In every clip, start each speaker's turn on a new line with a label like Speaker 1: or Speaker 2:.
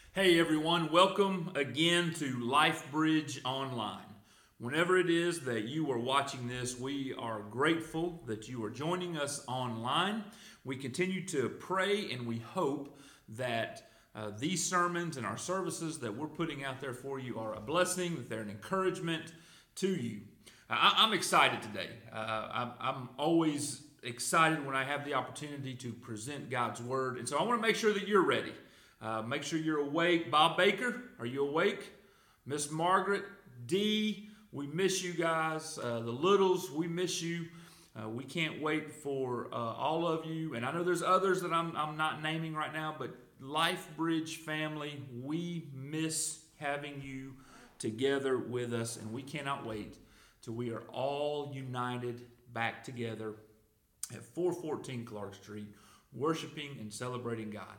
Speaker 1: Hey everyone, welcome again to LifeBridge Online. Whenever it is that you are watching this, we are grateful that you are joining us online. We continue to pray and we hope that these sermons and our services that we're putting out there for you are a blessing, that they're an encouragement to you. I'm excited today. I'm always excited when I have the opportunity to present God's Word, and so I want to make sure that you're ready. Make sure you're awake. Bob Baker, are you awake? Miss Margaret, Dee, we miss you guys. The Littles, we miss you. We can't wait for all of you. And I know there's others that I'm not naming right now, but LifeBridge family, we miss having you together with us, and we cannot wait till we are all united back together at 414 Clark Street, worshiping and celebrating God.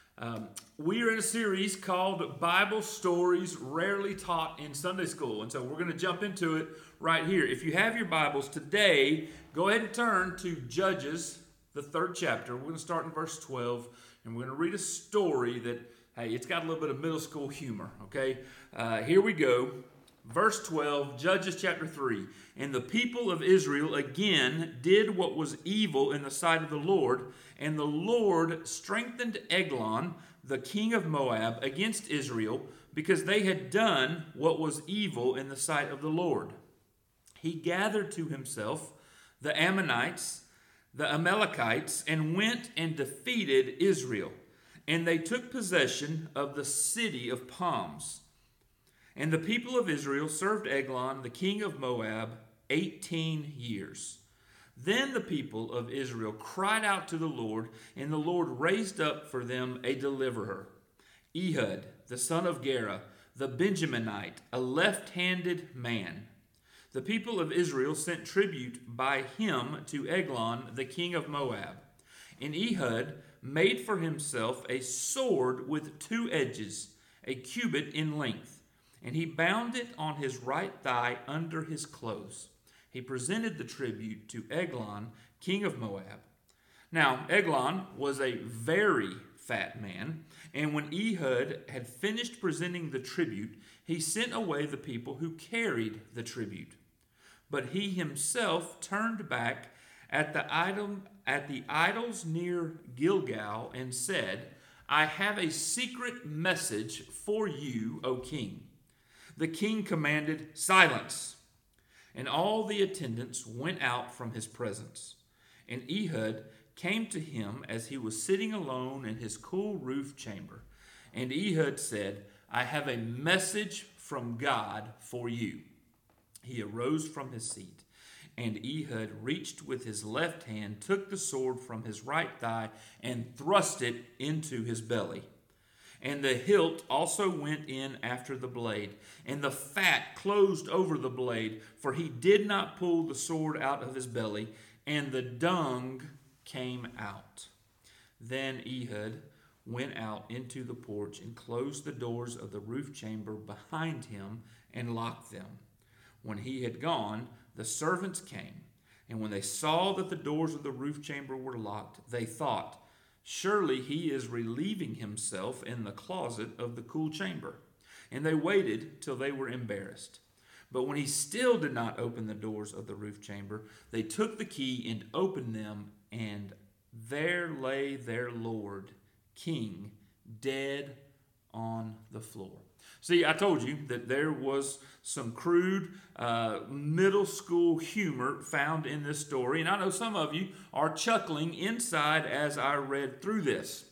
Speaker 1: We are in a series called Bible Stories Rarely Taught in Sunday School. And so we're going to jump into it right here. If you have your Bibles today, go ahead and turn to Judges, the 3rd chapter. We're going to start in verse 12, and we're going to read a story that, hey, it's got a little bit of middle school humor, okay? Here we go. Verse 12, Judges chapter 3. And the people of Israel again did what was evil in the sight of the Lord, and the Lord strengthened Eglon, the king of Moab, against Israel, because they had done what was evil in the sight of the Lord. He gathered to himself the Ammonites, the Amalekites, and went and defeated Israel. And they took possession of the city of palms. And the people of Israel served Eglon, the king of Moab, 18 years. Then the people of Israel cried out to the Lord, and the Lord raised up for them a deliverer, Ehud, the son of Gera, the Benjaminite, a left-handed man. The people of Israel sent tribute by him to Eglon, the king of Moab. And Ehud made for himself a sword with 2 edges, a cubit in length, and he bound it on his right thigh under his clothes. He presented the tribute to Eglon, king of Moab. Now, Eglon was a very fat man, and when Ehud had finished presenting the tribute, he sent away the people who carried the tribute. But he himself turned back at the idols near Gilgal and said, I have a secret message for you, O king. The king commanded, silence. And all the attendants went out from his presence. And Ehud came to him as he was sitting alone in his cool roof chamber. And Ehud said, I have a message from God for you. He arose from his seat, and Ehud reached with his left hand, took the sword from his right thigh, and thrust it into his belly. And the hilt also went in after the blade, and the fat closed over the blade, for he did not pull the sword out of his belly, and the dung came out. Then Ehud went out into the porch and closed the doors of the roof chamber behind him and locked them. When he had gone, the servants came, and when they saw that the doors of the roof chamber were locked, they thought, surely he is relieving himself in the closet of the cool chamber. And they waited till they were embarrassed. But when he still did not open the doors of the roof chamber, they took the key and opened them, and there lay their Lord, king, dead on the floor. See, I told you that there was some crude middle school humor found in this story, and I know some of you are chuckling inside as I read through this.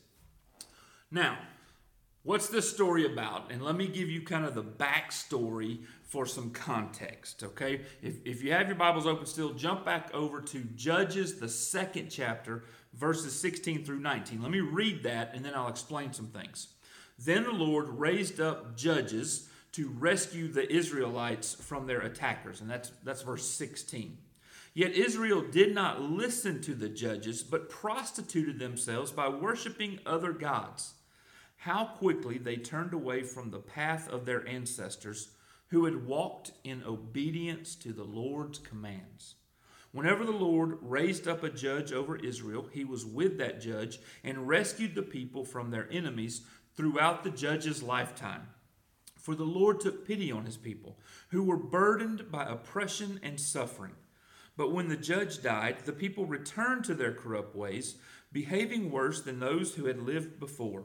Speaker 1: Now, what's this story about? And let me give you kind of the backstory for some context, okay? If you have your Bibles open still, jump back over to Judges, the 2nd chapter, verses 16 through 19. Let me read that, and then I'll explain some things. Then the Lord raised up judges to rescue the Israelites from their attackers. And that's verse 16. Yet Israel did not listen to the judges, but prostituted themselves by worshiping other gods. How quickly they turned away from the path of their ancestors, who had walked in obedience to the Lord's commands. Whenever the Lord raised up a judge over Israel, he was with that judge and rescued the people from their enemies throughout the judge's lifetime. For the Lord took pity on his people, who were burdened by oppression and suffering. But when the judge died, the people returned to their corrupt ways, behaving worse than those who had lived before.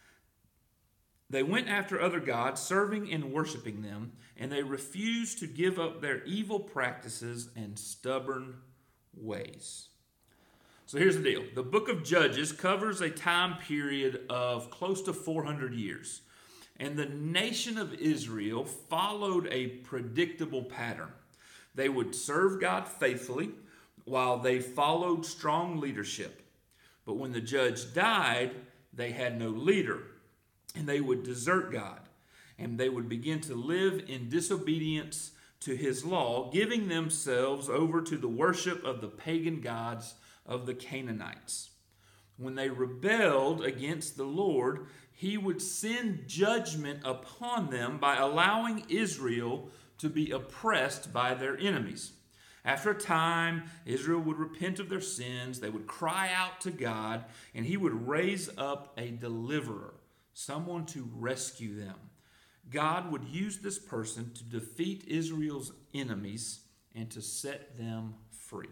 Speaker 1: They went after other gods, serving and worshiping them, and they refused to give up their evil practices and stubborn ways. So here's the deal. The book of Judges covers a time period of close to 400 years. And the nation of Israel followed a predictable pattern. They would serve God faithfully while they followed strong leadership. But when the judge died, they had no leader, and they would desert God, and they would begin to live in disobedience to his law, giving themselves over to the worship of the pagan gods of the Canaanites. When they rebelled against the Lord, he would send judgment upon them by allowing Israel to be oppressed by their enemies. After a time, Israel would repent of their sins, they would cry out to God, and he would raise up a deliverer, someone to rescue them. God would use this person to defeat Israel's enemies and to set them free.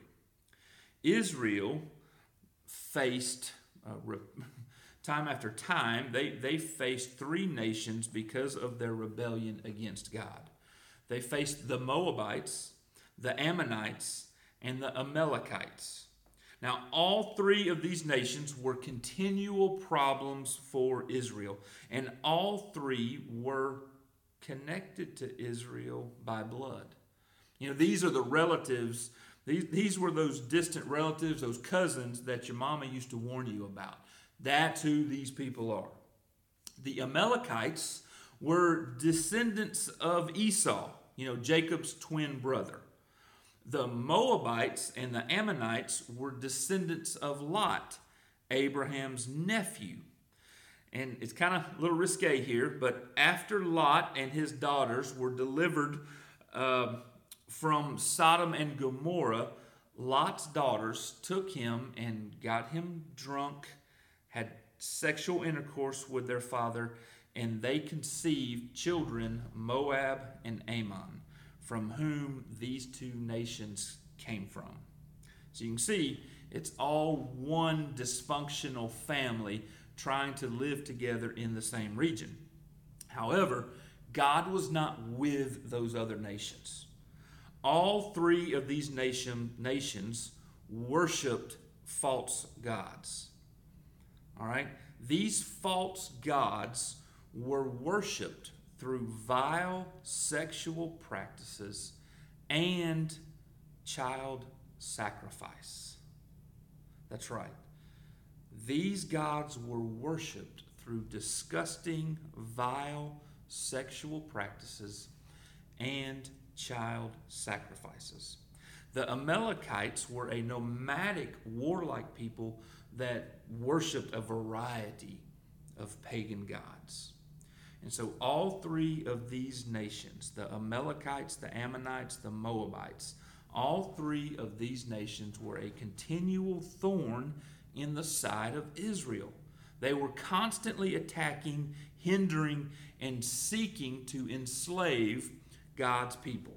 Speaker 1: Israel faced, time after time, they faced three nations because of their rebellion against God. They faced the Moabites, the Ammonites, and the Amalekites. Now, all three of these nations were continual problems for Israel, and all three were connected to Israel by blood. You know, these are the relatives. These were those distant relatives, those cousins that your mama used to warn you about. That's who these people are. The Amalekites were descendants of Esau, Jacob's twin brother. The Moabites and the Ammonites were descendants of Lot, Abraham's nephew. And it's kind of a little risque here, but after Lot and his daughters were delivered from Sodom and Gomorrah, Lot's daughters took him and got him drunk, had sexual intercourse with their father, and they conceived children, Moab and Ammon, from whom these two nations came from. So you can see it's all one dysfunctional family trying to live together in the same region. However, God was not with those other nations. All three of these nations worshiped false gods. All right? These false gods were worshiped through vile sexual practices and child sacrifice. That's right. These gods were worshiped through disgusting, vile sexual practices and child sacrifices. The Amalekites were a nomadic, warlike people that worshiped a variety of pagan gods. And so all three of these nations, the Amalekites, the Ammonites, the Moabites, all three of these nations were a continual thorn in the side of Israel. They were constantly attacking, hindering, and seeking to enslave God's people.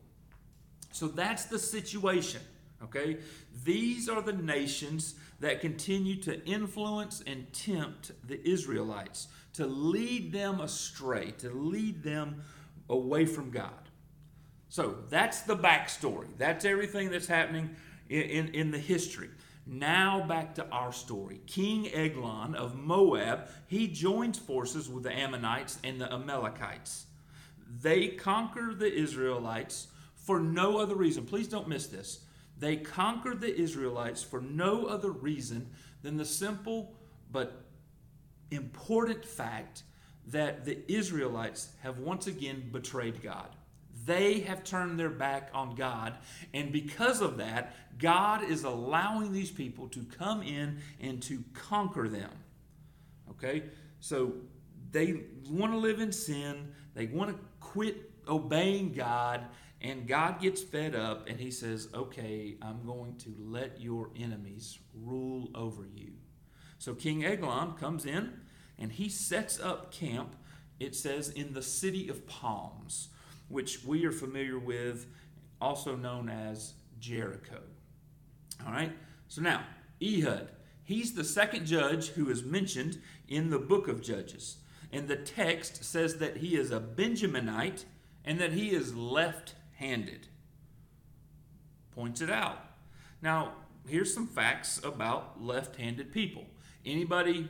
Speaker 1: So that's the situation, okay? These are the nations that continue to influence and tempt the Israelites, to lead them astray, to lead them away from God. So that's the backstory. That's everything that's happening in the history. Now back to our story. King Eglon of Moab, he joins forces with the Ammonites and the Amalekites. They conquer the Israelites for no other reason. Please don't miss this. They conquered the Israelites for no other reason than the simple but important fact that the Israelites have once again betrayed God. They have turned their back on God, and because of that, God is allowing these people to come in and to conquer them. Okay? So they want to live in sin, they want to quit obeying God, and God gets fed up and he says, okay, I'm going to let your enemies rule over you. So King Eglon comes in, and he sets up camp, it says, in the city of Palms, which we are familiar with, also known as Jericho. All right, so now, Ehud, he's the second judge who is mentioned in the book of Judges. And the text says that he is a Benjaminite and that he is left-handed. Points it out. Now, here's some facts about left-handed people. Any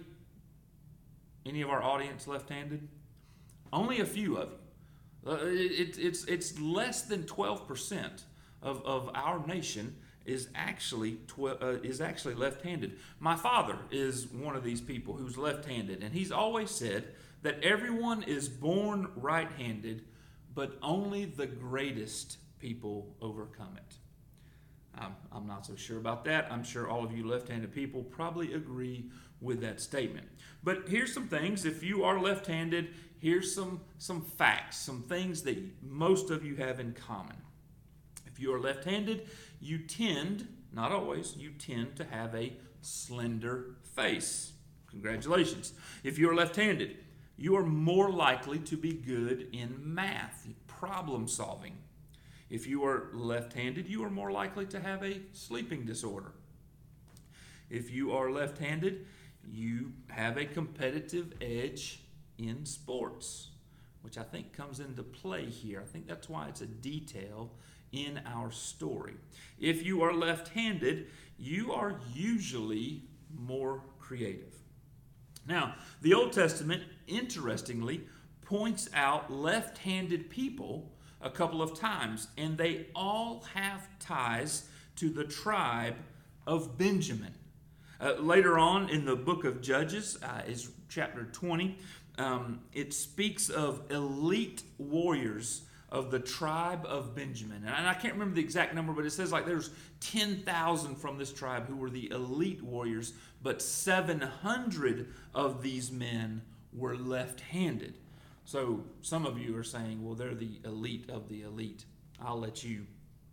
Speaker 1: of our audience left-handed? Only a few of you. It's less than 12% of our nation is actually left-handed. My father is one of these people who's left-handed, and he's always said that everyone is born right-handed, but only the greatest people overcome it. I'm not so sure about that. I'm sure all of you left-handed people probably agree with that statement. But here's some things. If you are left-handed, here's some facts, some things that most of you have in common. If you are left-handed, you tend, not always, you tend to have a slender face. Congratulations. If you are left-handed, you are more likely to be good in math, problem solving. If you are left-handed, you are more likely to have a sleeping disorder. If you are left-handed, you have a competitive edge in sports, which I think comes into play here. I think that's why it's a detail in our story. If you are left-handed, you are usually more creative. Now, the Old Testament, interestingly, points out left-handed people a couple of times, and they all have ties to the tribe of Benjamin. Later on in the book of Judges, is chapter 20, it speaks of elite warriors of the tribe of Benjamin. And I can't remember the exact number, but it says like there's 10,000 from this tribe who were the elite warriors, but 700 of these men were left-handed. So some of you are saying, well, they're the elite of the elite. I'll let you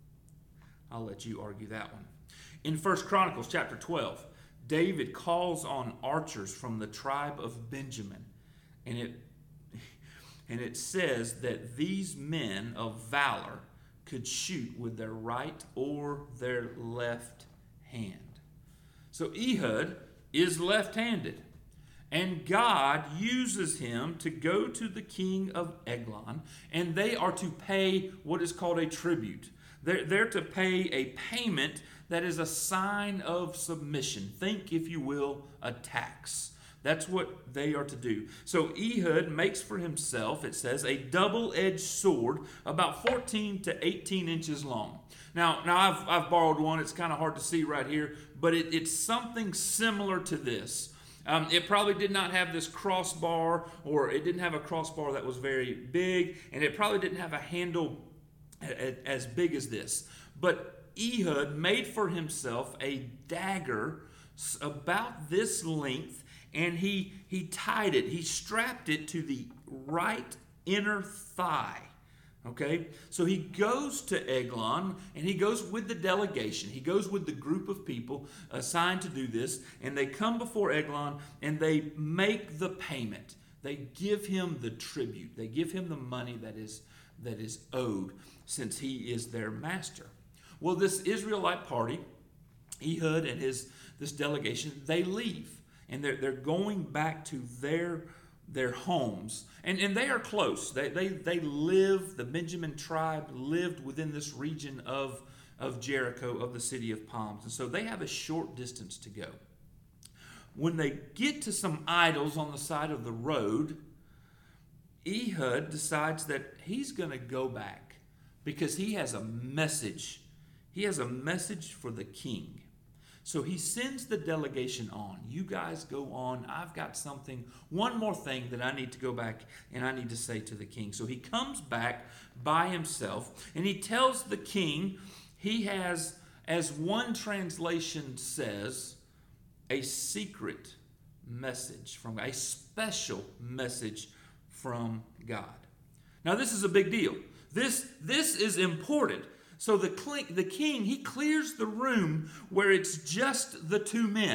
Speaker 1: argue that one. In 1 Chronicles chapter 12, David calls on archers from the tribe of Benjamin. And it says that these men of valor could shoot with their right or their left hand. So Ehud is left-handed. And God uses him to go to the king of Eglon, and they are to pay what is called a tribute. They're to pay a payment that is a sign of submission. Think, if you will, a tax. That's what they are to do. So Ehud makes for himself, it says, a double-edged sword about 14 to 18 inches long. Now I've borrowed one. It's kind of hard to see right here, but it's something similar to this. It probably did not have this crossbar, or it didn't have a crossbar that was very big, and it probably didn't have a handle as big as this. But Ehud made for himself a dagger about this length, and he tied it, he strapped it to the right inner thigh. Okay, so he goes to Eglon, and he goes with the delegation. He goes with the group of people assigned to do this, and they come before Eglon, and they make the payment. They give him the tribute. They give him the money that is owed, since he is their master. Well, this Israelite party, Ehud and this delegation, they leave, and they're going back to their homes, and they are close. They live, the Benjamin tribe lived within this region of Jericho, of the city of Palms, and so they have a short distance to go. When they get to some idols on the side of the road, Ehud decides that he's going to go back because he has a message. He has a message for the king. So he sends the delegation on. You guys go on. I've got one more thing that I need to go back and I need to say to the king. So he comes back by himself, and he tells the king he has, as one translation says, a secret message from God, a special message from God. Now this is a big deal. This is important. So the king, he clears the room where it's just the two men.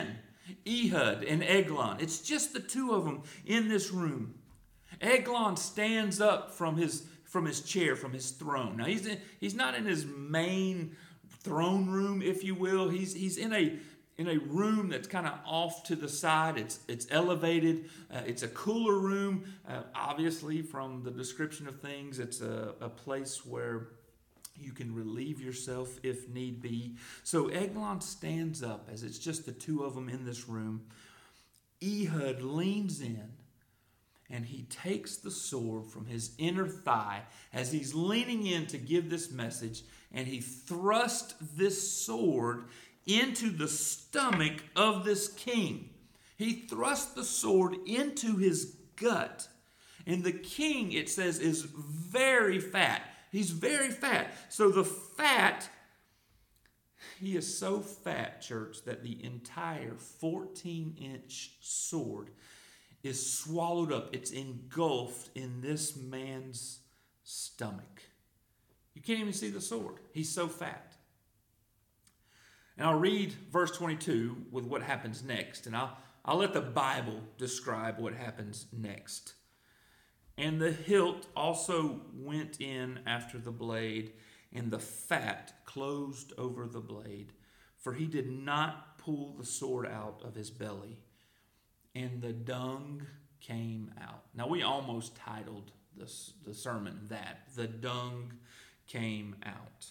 Speaker 1: Ehud and Eglon. It's just the two of them in this room. Eglon stands up from his chair, from his throne. Now he's not in his main throne room, if you will. He's in a room that's kind of off to the side. It's elevated. It's a cooler room. Obviously, from the description of things, it's a place where you can relieve yourself if need be. So Eglon stands up as it's just the two of them in this room. Ehud leans in and he takes the sword from his inner thigh as he's leaning in to give this message, and he thrusts this sword into the stomach of this king. He thrusts the sword into his gut. And the king, it says, is very fat. He's very fat. So the fat, he is so fat, church, that the entire 14-inch sword is swallowed up. It's engulfed in this man's stomach. You can't even see the sword. He's so fat. And I'll read verse 22 with what happens next. And I'll let the Bible describe what happens next. And the hilt also went in after the blade, and the fat closed over the blade, for he did not pull the sword out of his belly, and the dung came out. Now, we almost titled the sermon that, the dung came out.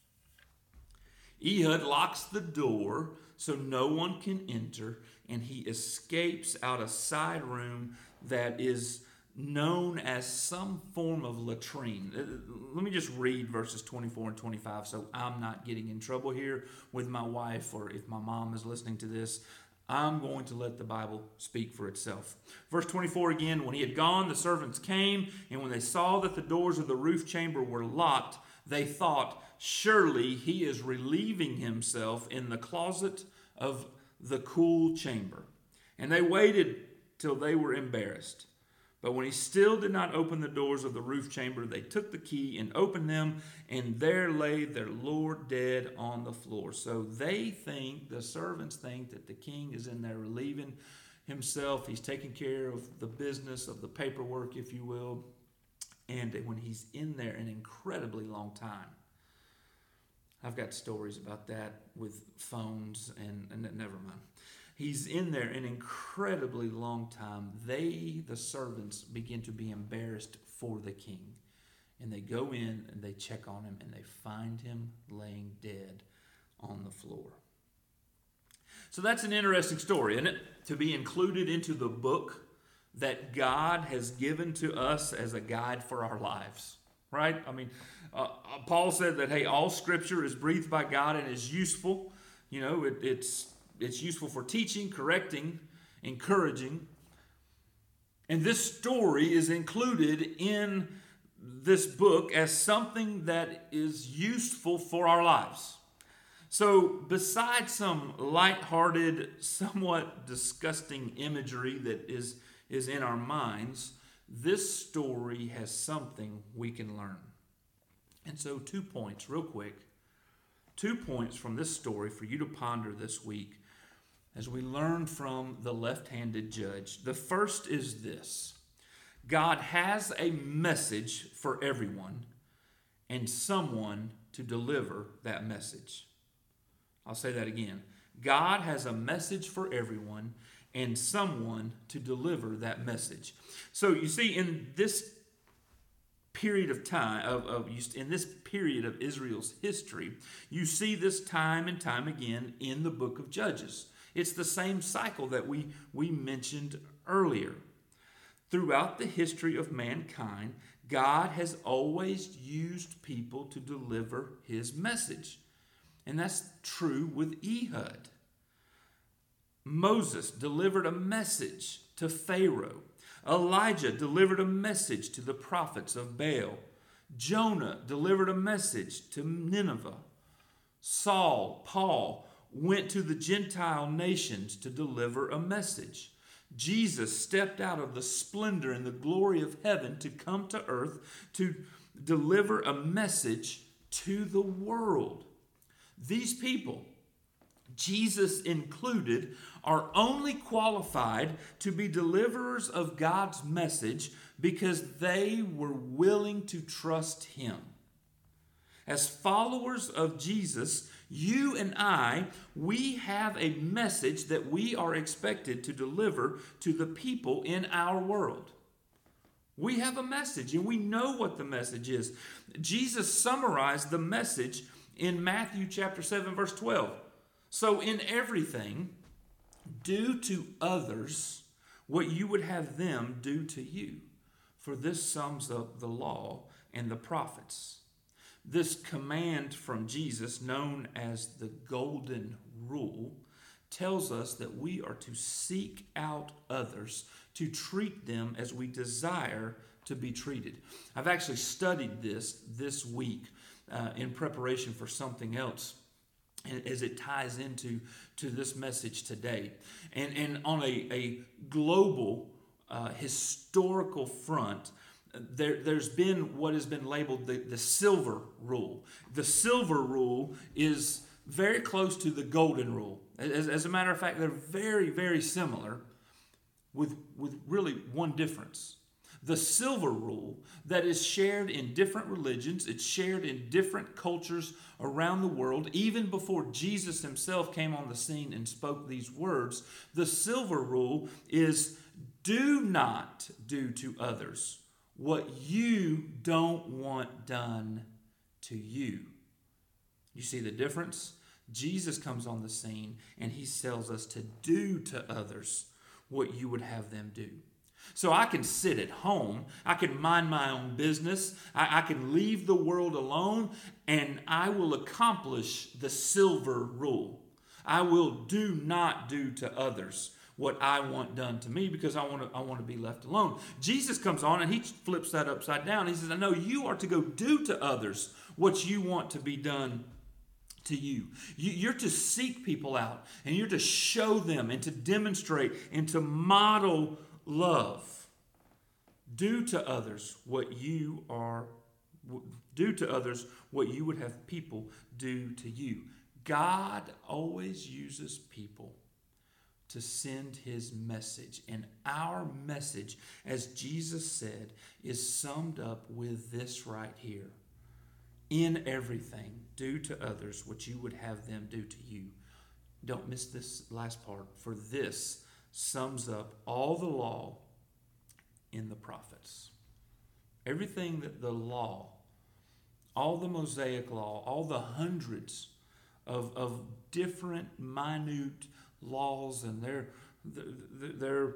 Speaker 1: Ehud locks the door so no one can enter, and he escapes out a side room that is known as some form of latrine. Let me just read verses 24 and 25 so I'm not getting in trouble here with my wife, or if my mom is listening to this. I'm going to let the Bible speak for itself. Verse 24 again, when he had gone, the servants came, and when they saw that the doors of the roof chamber were locked, they thought, surely he is relieving himself in the closet of the cool chamber. And they waited till they were embarrassed. But when he still did not open the doors of the roof chamber, they took the key and opened them, and there lay their Lord dead on the floor. So the servants think that the king is in there relieving himself. He's taking care of the business of the paperwork, if you will. And when he's in there an incredibly long time. I've got stories about that with phones, and never mind. He's in there an incredibly long time. The servants, begin to be embarrassed for the king. And they go in and they check on him, and they find him laying dead on the floor. So that's an interesting story, isn't it? To be included into the book that God has given to us as a guide for our lives, right? I mean, Paul said that, hey, all Scripture is breathed by God and is useful. You know, it's useful for teaching, correcting, encouraging. And this story is included in this book as something that is useful for our lives. So besides some lighthearted, somewhat disgusting imagery that is in our minds, this story has something we can learn. And so 2 points, real quick. 2 points from this story for you to ponder this week as we learn from the left-handed judge. The first is this: God has a message for everyone and someone to deliver that message. I'll say that again. God has a message for everyone and someone to deliver that message. So you see, in this period of time, in this period of Israel's history, you see this time and time again in the book of Judges. It's the same cycle that we mentioned earlier. Throughout the history of mankind, God has always used people to deliver his message. And that's true with Ehud. Moses delivered a message to Pharaoh. Elijah delivered a message to the prophets of Baal. Jonah delivered a message to Nineveh. Paul went to the Gentile nations to deliver a message. Jesus stepped out of the splendor and the glory of heaven to come to earth to deliver a message to the world. These people Jesus included, are only qualified to be deliverers of God's message because they were willing to trust Him. As followers of Jesus, you and I, we have a message that we are expected to deliver to the people in our world. We have a message, and we know what the message is. Jesus summarized the message in Matthew chapter 7, verse 12. So in everything, do to others what you would have them do to you. For this sums up the law and the prophets. This command from Jesus, known as the Golden Rule, tells us that we are to seek out others, to treat them as we desire to be treated. I've actually studied this week in preparation for something else, as it ties into this message today. And on a global historical front, there's been what has been labeled the silver rule. The silver rule is very close to the golden rule. As a matter of fact, they're very, very similar with really one difference. The silver rule that is shared in different religions, it's shared in different cultures around the world, even before Jesus himself came on the scene and spoke these words. The silver rule is, do not do to others what you don't want done to you. You see the difference? Jesus comes on the scene and he tells us to do to others what you would have them do. So I can sit at home, I can mind my own business, I can leave the world alone, and I will accomplish the silver rule. I will do not do to others what I want done to me, because I want to be left alone. Jesus comes on and he flips that upside down. He says, I know you are to go do to others what you want to be done to you. You're to seek people out, and you're to show them and to demonstrate and to model love. Do to others what you would have people do to you. God always uses people to send his message. And our message, as Jesus said, is summed up with this right here. In everything, do to others what you would have them do to you. Don't miss this last part, for this sums up all the law in the prophets. Everything that the law, all the Mosaic law, all the hundreds of different minute laws and their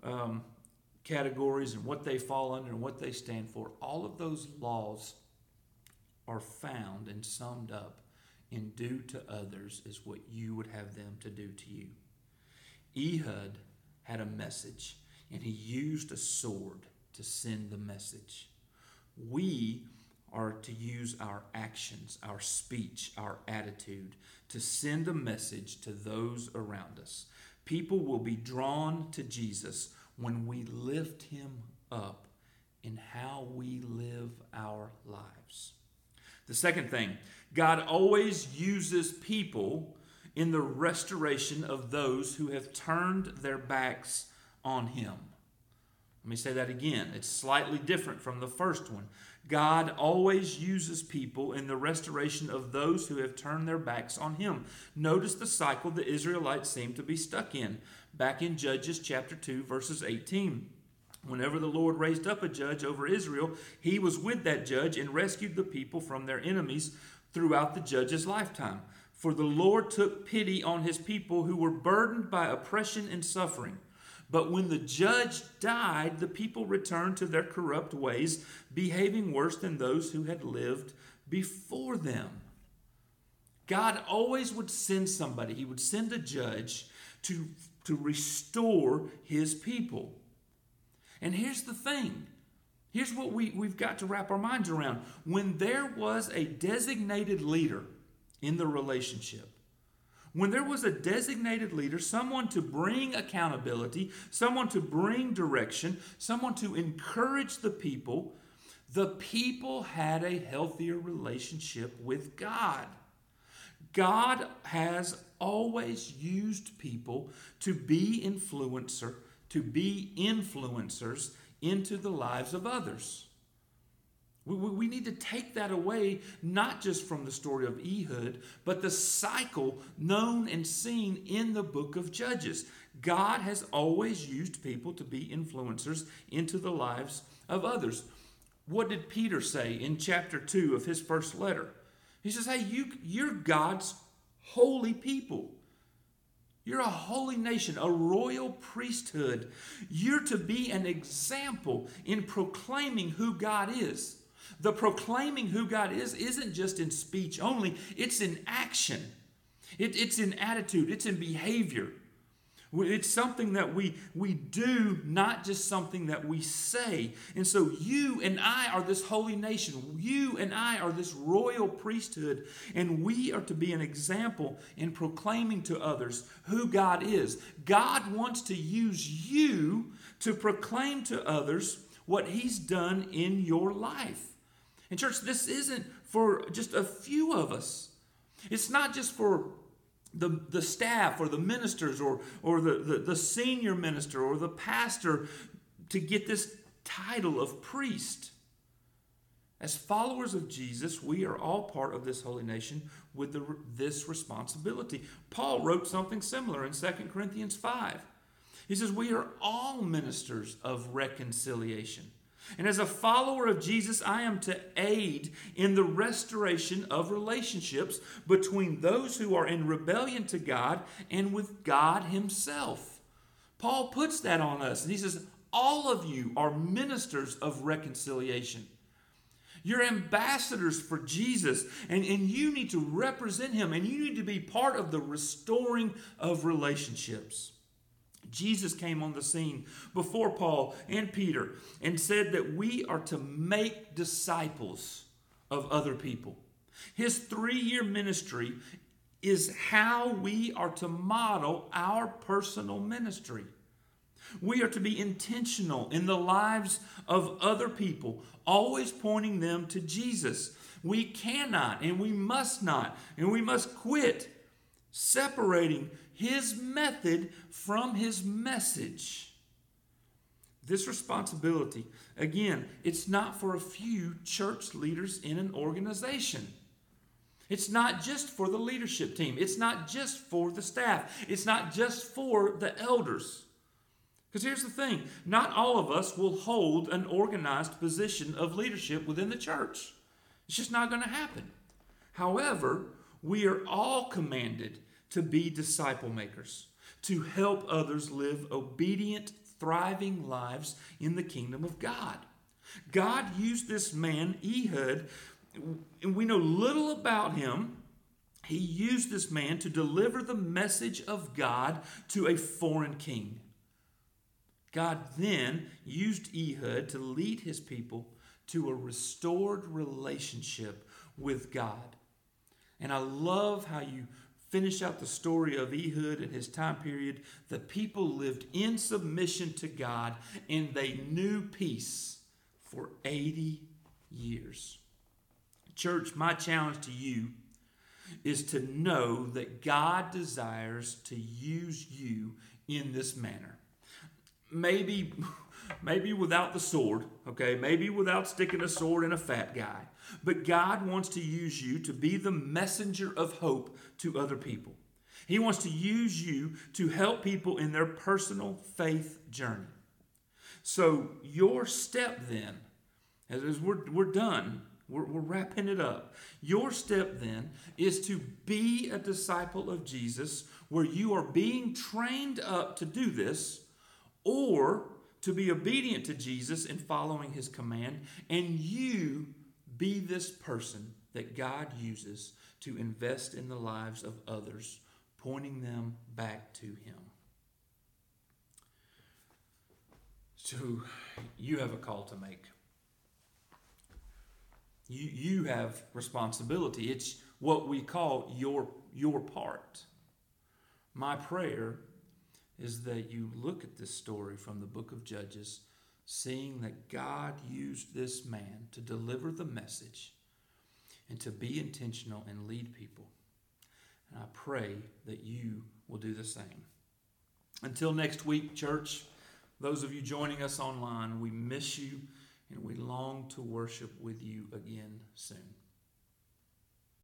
Speaker 1: categories and what they fall under and what they stand for, all of those laws are found and summed up in do to others is what you would have them to do to you. Ehud had a message, and he used a sword to send the message. We are to use our actions, our speech, our attitude to send a message to those around us. People will be drawn to Jesus when we lift him up in how we live our lives. The second thing, God always uses people in the restoration of those who have turned their backs on him. Let me say that again. It's slightly different from the first one. God always uses people in the restoration of those who have turned their backs on him. Notice the cycle the Israelites seem to be stuck in. Back in Judges chapter 2, verses 18. Whenever the Lord raised up a judge over Israel, he was with that judge and rescued the people from their enemies throughout the judge's lifetime. For the Lord took pity on his people who were burdened by oppression and suffering. But when the judge died, the people returned to their corrupt ways, behaving worse than those who had lived before them. God always would send somebody. He would send a judge to restore his people. And here's the thing. Here's what we've got to wrap our minds around. When there was a designated leader in the relationship, when there was a designated leader, someone to bring accountability, someone to bring direction, someone to encourage the people had a healthier relationship with God. God has always used people to be influencers into the lives of others. We need to take that away, not just from the story of Ehud, but the cycle known and seen in the book of Judges. God has always used people to be influencers into the lives of others. What did Peter say in chapter 2 of his first letter? He says, hey, you're God's holy people. You're a holy nation, a royal priesthood. You're to be an example in proclaiming who God is. The proclaiming who God is isn't just in speech only, it's in action. It's in attitude, it's in behavior. It's something that we do, not just something that we say. And so you and I are this holy nation. You and I are this royal priesthood. And we are to be an example in proclaiming to others who God is. God wants to use you to proclaim to others what He's done in your life. And church, this isn't for just a few of us. It's not just for the staff or the ministers or the senior minister or the pastor to get this title of priest. As followers of Jesus, we are all part of this holy nation with this responsibility. Paul wrote something similar in 2 Corinthians 5. He says, we are all ministers of reconciliation. And as a follower of Jesus, I am to aid in the restoration of relationships between those who are in rebellion to God and with God Himself. Paul puts that on us. And he says, all of you are ministers of reconciliation. You're ambassadors for Jesus, and you need to represent Him, and you need to be part of the restoring of relationships. Jesus came on the scene before Paul and Peter and said that we are to make disciples of other people. His 3-year ministry is how we are to model our personal ministry. We are to be intentional in the lives of other people, always pointing them to Jesus. We cannot and we must not and we must quit separating His method from His message. This responsibility, again, it's not for a few church leaders in an organization. It's not just for the leadership team. It's not just for the staff. It's not just for the elders. Because here's the thing, not all of us will hold an organized position of leadership within the church. It's just not going to happen. However, we are all commanded to be disciple makers, to help others live obedient, thriving lives in the kingdom of God. God used this man, Ehud, and we know little about him. He used this man to deliver the message of God to a foreign king. God then used Ehud to lead his people to a restored relationship with God. And I love how you finish out the story of Ehud and his time period. The people lived in submission to God and they knew peace for 80 years. Church, my challenge to you is to know that God desires to use you in this manner. Maybe without the sword, okay? Maybe without sticking a sword in a fat guy. But God wants to use you to be the messenger of hope to other people. He wants to use you to help people in their personal faith journey. So your step then, as we're done, we're wrapping it up. Your step then is to be a disciple of Jesus where you are being trained up to do this, or to be obedient to Jesus in following His command, and you be this person that God uses to invest in the lives of others, pointing them back to Him. So you have a call to make. You have responsibility. It's what we call your part. My prayer is that you look at this story from the book of Judges, seeing that God used this man to deliver the message and to be intentional and lead people. And I pray that you will do the same. Until next week, church, those of you joining us online, we miss you and we long to worship with you again soon.